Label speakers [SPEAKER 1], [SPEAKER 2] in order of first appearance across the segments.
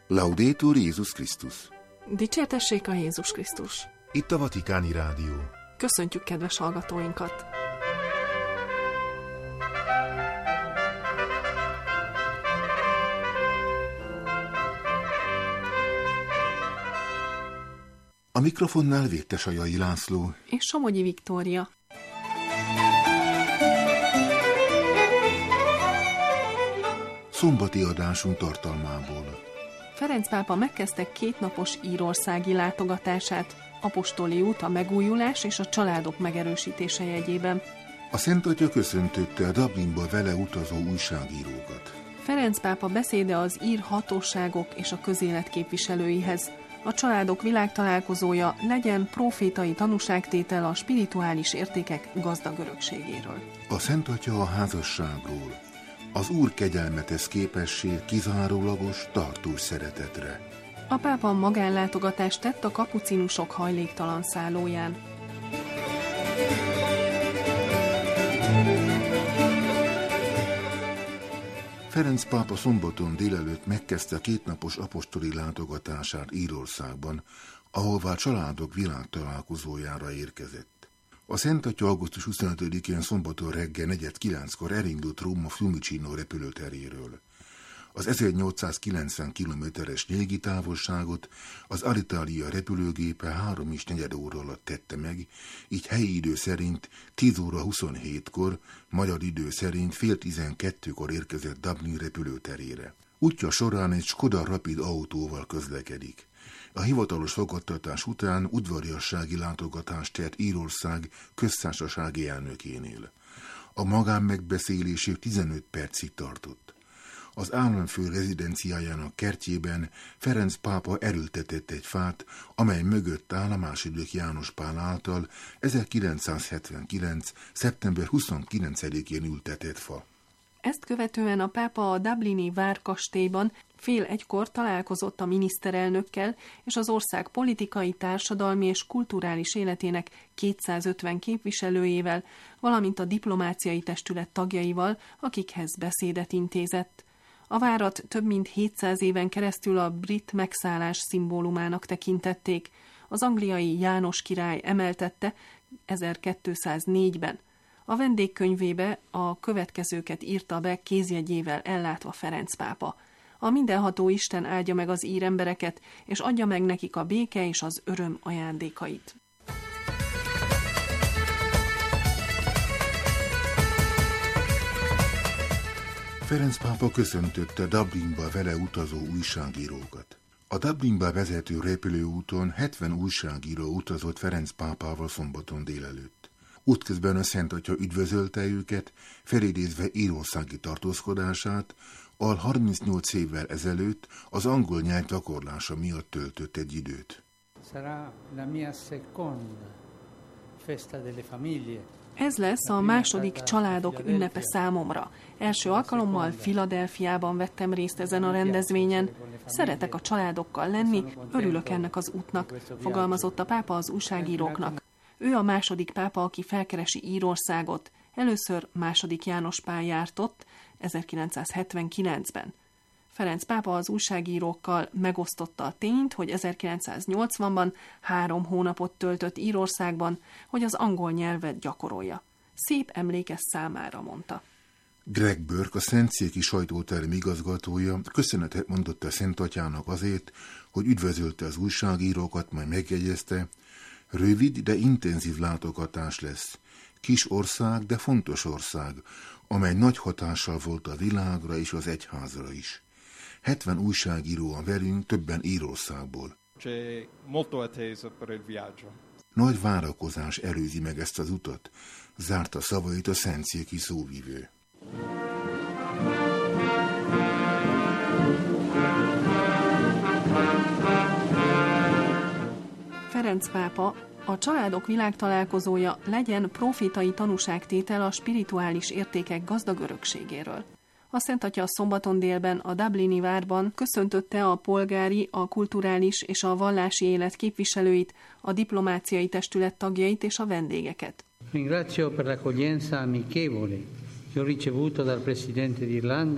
[SPEAKER 1] Laudetur Jézus Krisztus.
[SPEAKER 2] Dicsértessék a Jézus Krisztus.
[SPEAKER 1] Itt a Vatikáni Rádió.
[SPEAKER 2] Köszöntjük kedves hallgatóinkat!
[SPEAKER 1] A mikrofonnál Vértesajai László
[SPEAKER 2] és Somogyi Viktória.
[SPEAKER 1] Szombati adásunk tartalmából.
[SPEAKER 2] Ferenc pápa megkezdte 2 napos írországi látogatását, apostoli út a megújulás és a családok megerősítése jegyében.
[SPEAKER 1] A Szent Atya köszöntötte a Dublinba vele utazó újságírókat.
[SPEAKER 2] Ferenc pápa beszéde az ír hatóságok és a közélet képviselőihez. A családok világtalálkozója legyen profétai tanúságtétel a spirituális értékek gazdag örökségéről.
[SPEAKER 1] A Szent Atya a házasságról. Az Úr kegyelme tesz képessé kizárólagos, tartós szeretetre.
[SPEAKER 2] A pápa magánlátogatást tett a kapucinusok hajléktalan szállóján.
[SPEAKER 1] Ferenc pápa szombaton délelőtt megkezdte 2 napos apostoli látogatását Írországban, ahová a családok világtalálkozójára érkezett. A Szent Atya augusztus 25-én szombaton reggel 8:45-kor elindult Róma Fiumicino repülőteréről. Az 1890 kilométeres légitávolságot az Alitalia repülőgépe 3,4 óra alatt tette meg, így helyi idő szerint 10:27-kor, magyar idő szerint 10:30-kor érkezett Dublin repülőterére. Útja során egy Skoda Rapid autóval közlekedik. A hivatalos fogadtatás után udvariassági látogatást tett Írország köztársasági elnökénél. A magánmegbeszélésük 15 percig tartott. Az államfő rezidenciájának kertjében Ferenc pápa erőltetett egy fát, amely mögött áll a II. János Pál által 1979. szeptember 29-én ültetett fa.
[SPEAKER 2] Ezt követően a pápa a dublini várkastélyban 12:30 találkozott a miniszterelnökkel és az ország politikai, társadalmi és kulturális életének 250 képviselőjével, valamint a diplomáciai testület tagjaival, akikhez beszédet intézett. A várat több mint 700 éven keresztül a brit megszállás szimbólumának tekintették. Az angliai János király emeltette 1204-ben. A vendégkönyvébe a következőket írta be kézjegyével ellátva Ferenc pápa. A mindenható Isten áldja meg az ír embereket, és adja meg nekik a béke és az öröm ajándékait.
[SPEAKER 1] Ferenc pápa köszöntötte Dublinba vele utazó újságírókat. A Dublinba vezető repülőúton 70 újságíró utazott Ferenc pápával szombaton délelőtt. Útközben a Szent Atya üdvözölte őket, felidézve írországi tartózkodását, ahol 38 évvel ezelőtt az angol nyelv gyakorlása miatt töltött egy időt.
[SPEAKER 2] Ez lesz a második családok ünnepe számomra. Első alkalommal Philadelphiában vettem részt ezen a rendezvényen. Szeretek a családokkal lenni, örülök ennek az útnak, fogalmazott a pápa az újságíróknak. Ő a második pápa, aki felkeresi Írországot. Először II. János Pál járt ott 1979-ben. Ferenc pápa az újságírókkal megosztotta a tényt, hogy 1980-ban 3 hónapot töltött Írországban, hogy az angol nyelvet gyakorolja. Szép emlék ez számára, mondta.
[SPEAKER 1] Greg Burke, a Szentszéki sajtóterem igazgatója, köszönetet mondott a Szent Atyának azért, hogy üdvözölte az újságírókat, majd megjegyezte, rövid, de intenzív látogatás lesz. Kis ország, de fontos ország, amely nagy hatással volt a világra és az egyházra is. 70 újságíró van velünk, többen Írországból. Nagy várakozás előzi meg ezt az utat, zárta szavait a szentszéki szóvivő.
[SPEAKER 2] Ferenc pápa, a családok világtalálkozója legyen profétai tanúságtétel a spirituális értékek gazdag örökségéről. A Szent Atya szombaton délben a dublini várban köszöntötte a polgári, a kulturális és a vallási élet képviselőit, a diplomáciai testület tagjait és a vendégeket.
[SPEAKER 3] Ringrazio per l'accoglienza amichevole che ho ricevuto dal Presidente d'Irlanda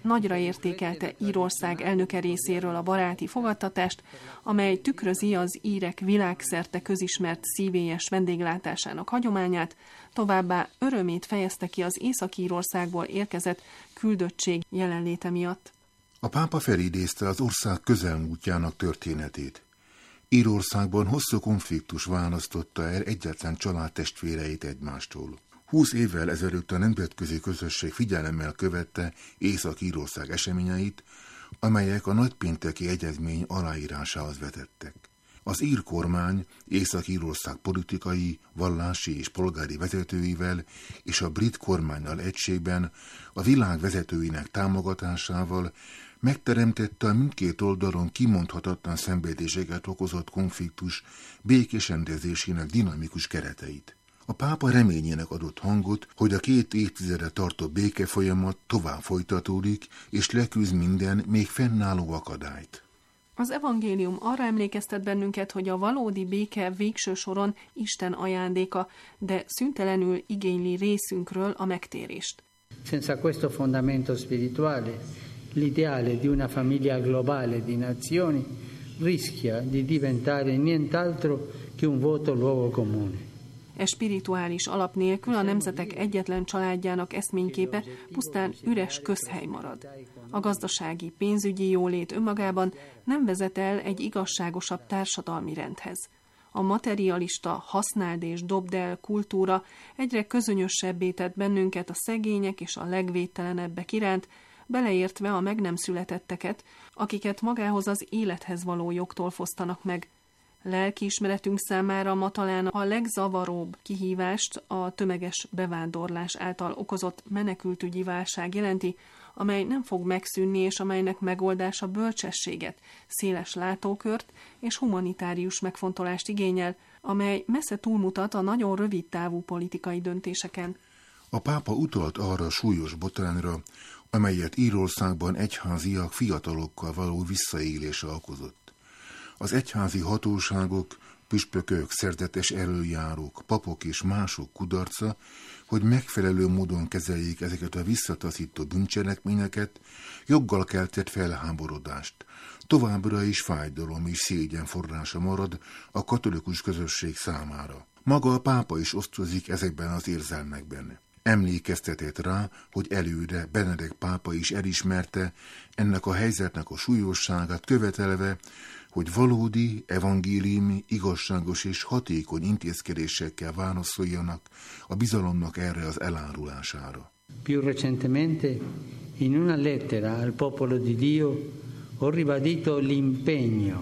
[SPEAKER 2] nagyra értékelte Írország elnöke részéről a baráti fogadtatást, amely tükrözi az írek világszerte közismert szívélyes vendéglátásának hagyományát, továbbá örömét fejezte ki az Észak-Írországból érkezett küldöttség jelenléte miatt.
[SPEAKER 1] A pápa felidézte az ország közelmúltjának történetét. Írországban hosszú konfliktus választotta el egyetlen család testvéreit egymástól. 20 évvel ezelőtt a nemzetközi közösség figyelemmel követte Észak-Írország eseményeit, amelyek a nagypénteki egyezmény aláírásához vezettek. Az ír kormány Észak-Írország politikai, vallási és polgári vezetőivel és a brit kormánnyal egységben a világ vezetőinek támogatásával megteremtette a mindkét oldalon kimondhatatlan szenvedéseket okozott konfliktus békés rendezésének dinamikus kereteit. A pápa reményének adott hangot, hogy a 2 évtizedre tartó békefolyamat tovább folytatódik, és leküzd minden még fennálló akadályt.
[SPEAKER 2] Az evangélium arra emlékeztet bennünket, hogy a valódi béke végső soron Isten ajándéka, de szüntelenül igényli részünkről a megtérést.
[SPEAKER 3] Senza questo fondamento spirituale, l'ideale di una famiglia globale di nazioni rischia di diventare nient'altro che un vuoto luogo comune.
[SPEAKER 2] Spirituális alap nélkül a nemzetek egyetlen családjának eszményképe pusztán üres közhely marad. A gazdasági, pénzügyi jólét önmagában nem vezet el egy igazságosabb társadalmi rendhez. A materialista, használd és dobd el kultúra egyre közönösebbé tett bennünket a szegények és a legvédtelenebbek iránt, beleértve a meg nem születetteket, akiket magához az élethez való jogtól fosztanak meg. Lelkiismeretünk számára ma talán a legzavaróbb kihívást a tömeges bevándorlás által okozott menekültügyi válság jelenti, amely nem fog megszűnni, és amelynek megoldása bölcsességet, széles látókört és humanitárius megfontolást igényel, amely messze túlmutat a nagyon rövid távú politikai döntéseken.
[SPEAKER 1] A pápa utalt arra a súlyos botrányra, amelyet Írországban egyháziak fiatalokkal való visszaélése okozott. Az egyházi hatóságok, püspökök, szerzetes elöljárók, papok és mások kudarca, hogy megfelelő módon kezeljék ezeket a visszataszító bűncselekményeket, joggal keltett felháborodást. Továbbra is fájdalom és szégyen forrása marad a katolikus közösség számára. Maga a pápa is osztozik ezekben az érzelmekben. Emlékeztetett rá, hogy előre Benedek pápa is elismerte ennek a helyzetnek a súlyosságát, követelve, hogy valódi, evangéliumi, igazságos és hatékony intézkedésekkel válaszoljanak a bizalomnak erre az elárulására.
[SPEAKER 3] Più recentemente, in una lettera al popolo di Dio, ho ribadito l'impegno,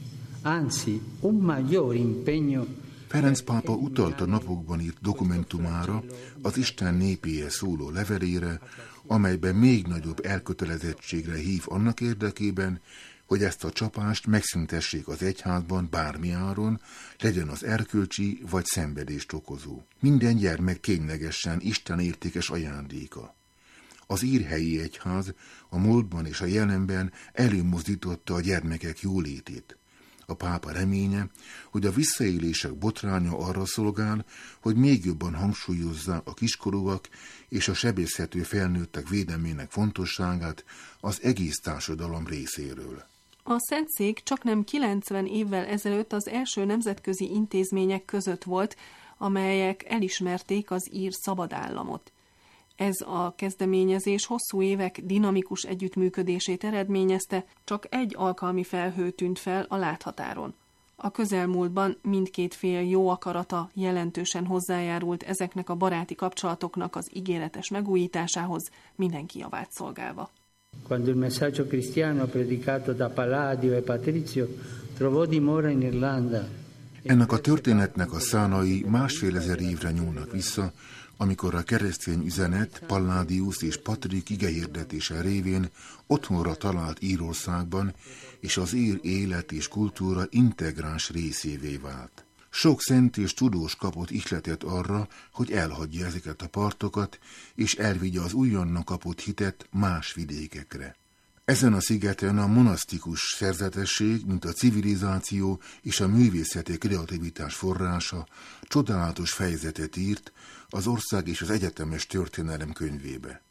[SPEAKER 3] anzi un maggior impegno.
[SPEAKER 1] Ferenc pápa utalt a napokban írt dokumentumára, az Isten népéhez szóló levelére, amelyben még nagyobb elkötelezettségre hív annak érdekében, hogy ezt a csapást megszüntessék az egyházban bármi áron, legyen az erkölcsi vagy szenvedést okozó. Minden gyermek ténylegesen Isten értékes ajándéka. Az ír helyi egyház a múltban és a jelenben előmozdította a gyermekek jólétét. A pápa reménye, hogy a visszaélések botránya arra szolgál, hogy még jobban hangsúlyozza a kiskorúak és a sebezhető felnőttek védelmének fontosságát az egész társadalom részéről.
[SPEAKER 2] A Szentszék csaknem 90 évvel ezelőtt az első nemzetközi intézmények között volt, amelyek elismerték az ír szabadállamot. Ez a kezdeményezés hosszú évek dinamikus együttműködését eredményezte, csak egy alkalmi felhő tűnt fel a láthatáron. A közelmúltban mindkét fél jó akarata jelentősen hozzájárult ezeknek a baráti kapcsolatoknak az ígéretes megújításához, mindenki javát szolgálva.
[SPEAKER 3] Quando il messaggio cristiano predicato da Palladio e Patrizio trovò dimora in Irlanda.
[SPEAKER 1] Ennek a történetnek a szálai 1,5 évre nyúlnak vissza, amikor a keresztény üzenet Palladius és Patrik igehirdetése révén otthonra talált Írországban, és az ír élet és kultúra integráns részévé vált. Sok szent és tudós kapott ihletet arra, hogy elhagyja ezeket a partokat, és elvigye az újonnan kapott hitet más vidékekre. Ezen a szigeten a monasztikus szerzetesség, mint a civilizáció és a művészeti kreativitás forrása csodálatos fejezetet írt az ország és az egyetemes történelem könyvébe.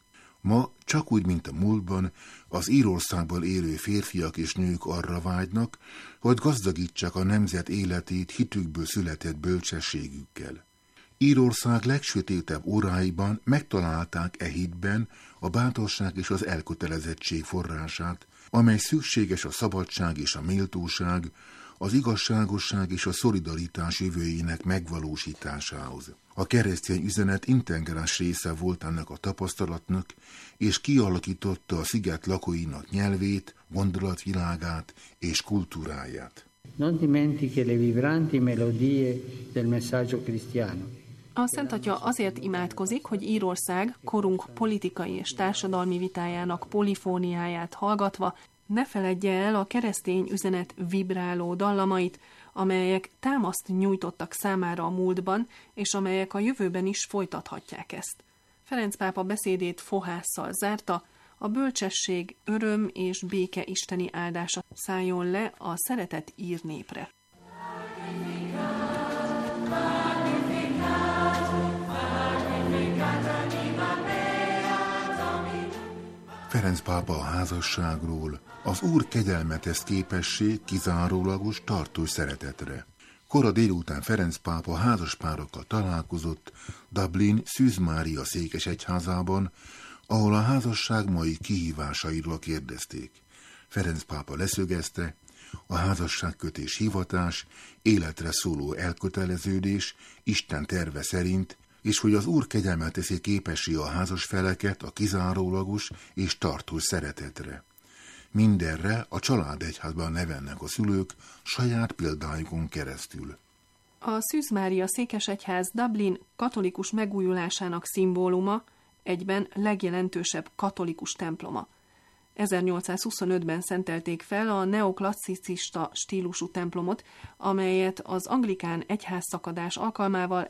[SPEAKER 1] Ma, csak úgy, mint a múltban, az Írországban élő férfiak és nők arra vágynak, hogy gazdagítsák a nemzet életét hitükből született bölcsességükkel. Írország legsötétebb óráiban megtalálták e hitben a bátorság és az elkötelezettség forrását, amely szükséges a szabadság és a méltóság, az igazságosság és a szolidaritás jövőjének megvalósításához. A keresztény üzenet integráns része volt ennek a tapasztalatnak, és kialakította a sziget lakóinak nyelvét, gondolatvilágát és kultúráját.
[SPEAKER 3] Non dimentichi le vibranti melodie del messaggio cristiano.
[SPEAKER 2] A Szent Atya azért imádkozik, hogy Írország korunk politikai és társadalmi vitájának polifóniáját hallgatva ne feledje el a keresztény üzenet vibráló dallamait, amelyek támaszt nyújtottak számára a múltban, és amelyek a jövőben is folytathatják ezt. Ferenc pápa beszédét fohásszal zárta, a bölcsesség, öröm és béke isteni áldása szálljon le a szeretett ír népre.
[SPEAKER 1] Ferenc pápa a házasságról: az Úr kegyelmet tesz képessé kizárólagos, tartós szeretetre. Kora délután Ferenc pápa házaspárokkal találkozott Dublin Szűz Mária székesegyházában, ahol a házasság mai kihívásairól kérdezték. Ferenc pápa leszögezte, a házasságkötés hivatás, életre szóló elköteleződés Isten terve szerint, és hogy az Úr kegyelmet teszi képessé a házas feleket a kizárólagos és tartós szeretetre. Mindenre a családegyházban nevelnek a szülők saját példájukon keresztül.
[SPEAKER 2] A Szűz Mária székesegyház Dublin katolikus megújulásának szimbóluma, egyben legjelentősebb katolikus temploma. 1825-ben szentelték fel a neoklasszicista stílusú templomot, amelyet az anglikán egyházszakadás alkalmával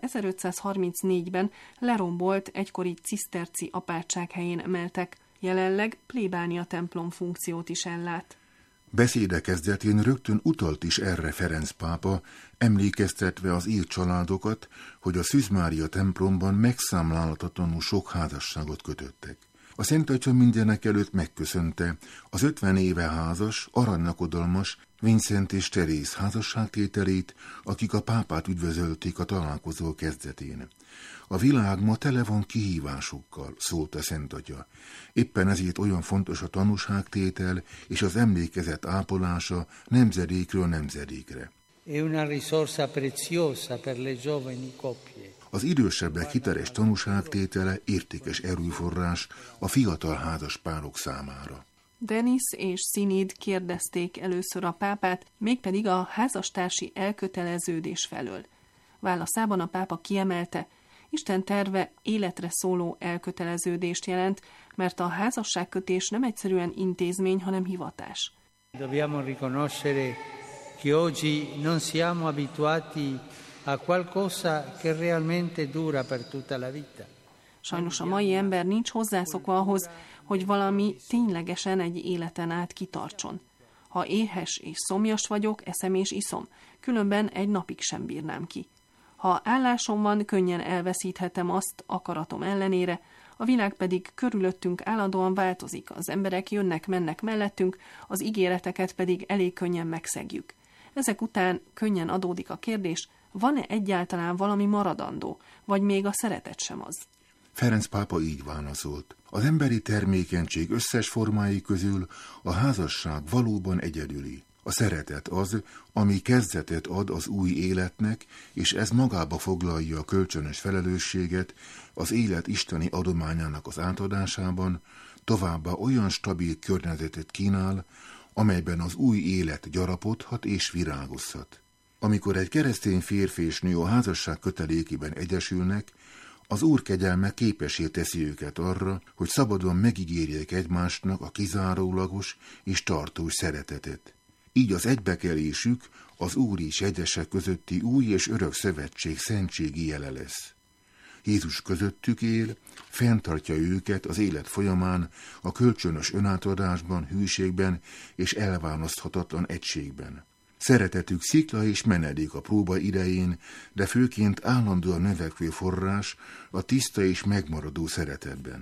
[SPEAKER 2] 1534-ben lerombolt egykori ciszterci apátság helyén emeltek. Jelenleg plébánia templom funkciót is ellát.
[SPEAKER 1] Beszéde kezdetén rögtön utalt is erre Ferenc pápa, emlékeztetve az ír családokat, hogy a Szűz Mária templomban megszámlálhatatlanul sok házasságot kötöttek. A Szent Atya mindenek előtt megköszönte az 50 éve házas, aranylakodalmas Vincent és Teréz házasságtételét, akik a pápát üdvözölték a találkozó kezdetén. A világ ma tele van kihívásokkal, szólt a Szent Atya. Éppen ezért olyan fontos a tanúságtétel és az emlékezet ápolása nemzedékről nemzedékre.
[SPEAKER 3] È una risorsa preziosa per le giovani coppie.
[SPEAKER 1] Az idősebbek hiteles tanúságtétele értékes erőforrás a fiatal házaspárok számára.
[SPEAKER 2] Denis és Színid kérdezték először a pápát, mégpedig a házastársi elköteleződés felől. Válaszában a pápa kiemelte, Isten terve életre szóló elköteleződést jelent, mert a házasságkötés nem egyszerűen intézmény, hanem hivatás.
[SPEAKER 3] Dobbiamo riconoscere che oggi non siamo abituati a qualcosa che realmente dura per tutta la vita.
[SPEAKER 2] Sajnos a mai ember nincs hozzászokva ahhoz, hogy valami ténylegesen egy életen át kitartson. Ha éhes és szomjas vagyok, eszem és iszom, különben egy napig sem bírnám ki. Ha állásom van, könnyen elveszíthetem azt akaratom ellenére, a világ pedig körülöttünk állandóan változik, az emberek jönnek-mennek mellettünk, az ígéreteket pedig elég könnyen megszegjük. Ezek után könnyen adódik a kérdés, van-e egyáltalán valami maradandó, vagy még a szeretet sem az?
[SPEAKER 1] Ferenc pápa így válaszolt. Az emberi termékenység összes formái közül a házasság valóban egyedüli. A szeretet az, ami kezdetet ad az új életnek, és ez magába foglalja a kölcsönös felelősséget az élet isteni adományának az átadásában, továbbá olyan stabil környezetet kínál, amelyben az új élet gyarapodhat és virágozhat. Amikor egy keresztény férfi és nő a házasság kötelékében egyesülnek, az Úr kegyelme képessé teszi őket arra, hogy szabadon megígérjék egymásnak a kizárólagos és tartós szeretetet. Így az egybekelésük az Úr és egyesek közötti új és örök szövetség szentségi jele lesz. Jézus közöttük él, fenntartja őket az élet folyamán a kölcsönös önátadásban, hűségben és elválaszthatatlan egységben. Szeretetük szikla és menedék a próba idején, de főként állandóan növekvő forrás a tiszta és megmaradó szeretetben.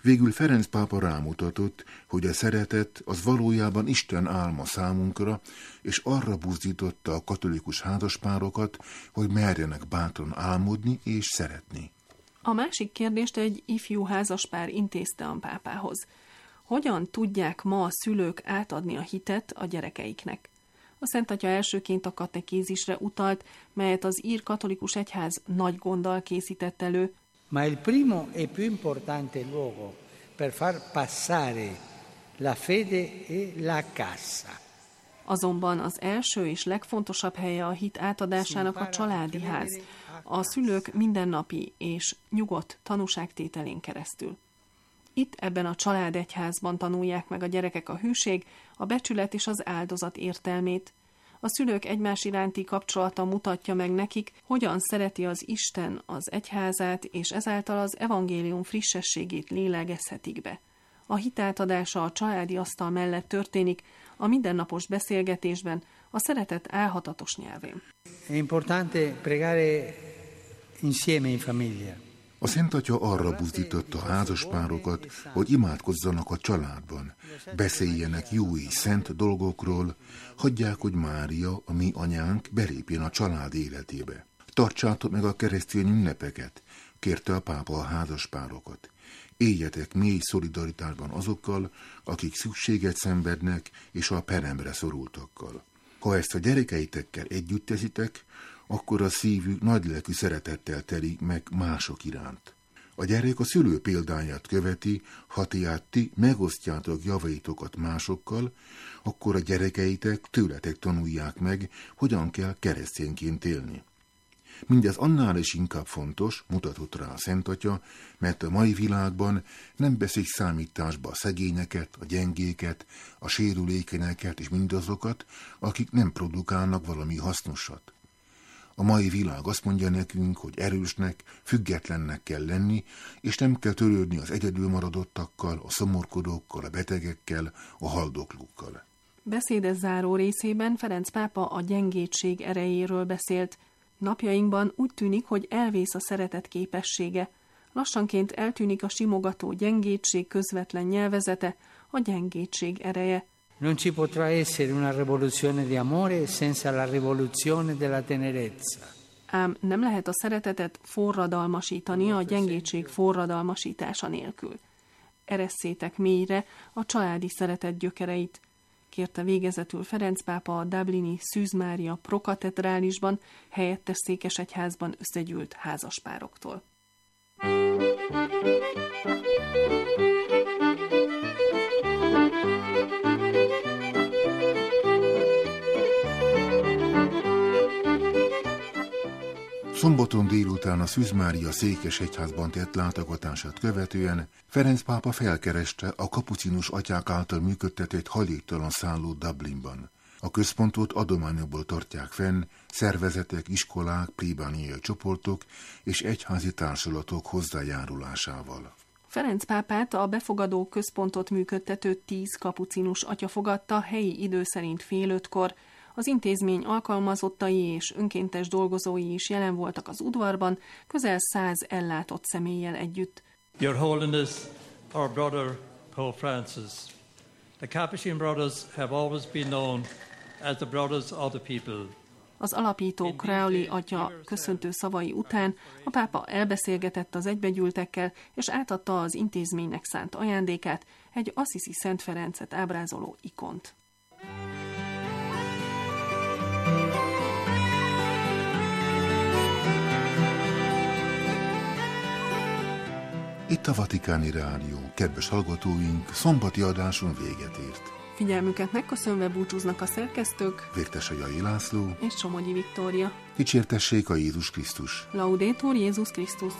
[SPEAKER 1] Végül Ferenc pápa rámutatott, hogy a szeretet az valójában Isten álma számunkra, és arra buzdította a katolikus házaspárokat, hogy merjenek bátran álmodni és szeretni.
[SPEAKER 2] A másik kérdést egy ifjú házaspár intézte a pápához. Hogyan tudják ma a szülők átadni a hitet a gyerekeiknek? A Szent Atya elsőként a katekézisre utalt, melyet az ír katolikus egyház nagy gonddal készített elő.
[SPEAKER 3] Ma il primo e più importante luogo per far passare la fede e la casa.
[SPEAKER 2] Azonban az első és legfontosabb helye a hit átadásának a családi ház, a szülők mindennapi és nyugodt tanúságtételén keresztül. Itt ebben a családegyházban tanulják meg a gyerekek a hűség, a becsület és az áldozat értelmét. A szülők egymás iránti kapcsolata mutatja meg nekik, hogyan szereti az Isten az egyházát, és ezáltal az evangélium frissességét lélegezhetik be. A hitátadása a családi asztal mellett történik, a mindennapos beszélgetésben, a szeretet álhatatos nyelvén.
[SPEAKER 3] È importante pregare insieme in famiglia.
[SPEAKER 1] A Szent Atya arra buzdította a házaspárokat, hogy imádkozzanak a családban, beszéljenek jó és szent dolgokról, hagyják, hogy Mária, a mi anyánk, belépjen a család életébe. Tartsátok meg a keresztény ünnepeket, kérte a pápa a házaspárokat. Éljetek mély szolidaritásban azokkal, akik szükséget szenvednek, és a peremre szorultakkal. Ha ezt a gyerekeitekkel együtt teszitek, akkor a szívük nagylelkű szeretettel telik meg mások iránt. A gyerek a szülő példáját követi, ha ti megosztjátok javaitokat másokkal, akkor a gyerekeitek tőletek tanulják meg, hogyan kell keresztényként élni. Mindez annál is inkább fontos, mutatott rá a Szent Atya, mert a mai világban nem veszik számításba a szegényeket, a gyengéket, a sérülékenyeket és mindazokat, akik nem produkálnak valami hasznosat. A mai világ azt mondja nekünk, hogy erősnek, függetlennek kell lenni, és nem kell törődni az egyedül maradottakkal, a szomorkodókkal, a betegekkel, a haldoklókkal.
[SPEAKER 2] Beszéde záró részében Ferenc pápa a gyengétség erejéről beszélt. Napjainkban úgy tűnik, hogy elvész a szeretet képessége. Lassanként eltűnik a simogató gyengétség közvetlen nyelvezete, a gyengétség ereje.
[SPEAKER 3] Non ci potrà essere una rivoluzione di amore senza la rivoluzione della tenerezza.
[SPEAKER 2] Ám nem lehet a szeretetet forradalmasítani a gyengétség forradalmasítása nélkül. Eresszétek mélyre a családi szeretet gyökereit, kérte végezetül Ferenc pápa a dublini Szűz Mária prokatedrálisban, helyettes székesegyházban összegyűlt házaspároktól.
[SPEAKER 1] Szombaton délután a Szűz Mária székesegyházban tett látogatását követően Ferenc pápa felkereste a kapucinus atyák által működtetett hajléktalan szállót Dublinban. A központot adományokból tartják fenn szervezetek, iskolák, plébániai csoportok és egyházi társulatok hozzájárulásával.
[SPEAKER 2] Ferenc pápát a befogadó központot működtető 10 kapucinus atya fogadta helyi idő szerint 4:30-kor. Az intézmény alkalmazottai és önkéntes dolgozói is jelen voltak az udvarban, közel 100 ellátott személlyel együtt.
[SPEAKER 4] Your Holiness, our brother Pope Francis, the Capuchin brothers have always been known as the brothers of the people.
[SPEAKER 2] Az alapító Crowley atya köszöntő szavai után a pápa elbeszélgetett az egybegyűltekkel, és átadta az intézménynek szánt ajándékát, egy Assisi Szent Ferencet ábrázoló ikont.
[SPEAKER 1] Itt a Vatikáni Rádió, kedves hallgatóink, szombati adáson véget ért.
[SPEAKER 2] Figyelmüket megköszönve búcsúznak a szerkesztők,
[SPEAKER 1] Vértesajai László
[SPEAKER 2] és Somogyi Viktória.
[SPEAKER 1] Dicsértessék a Jézus Krisztus!
[SPEAKER 2] Laudetur Jézus Krisztus!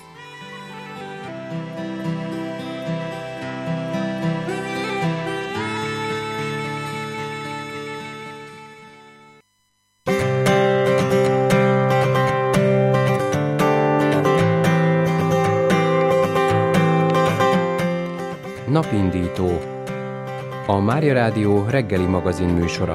[SPEAKER 5] Napindító, a Mária Rádió reggeli magazin műsora.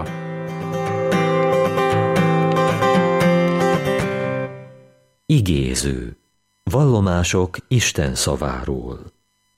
[SPEAKER 6] Igéző. Vallomások Isten szaváról.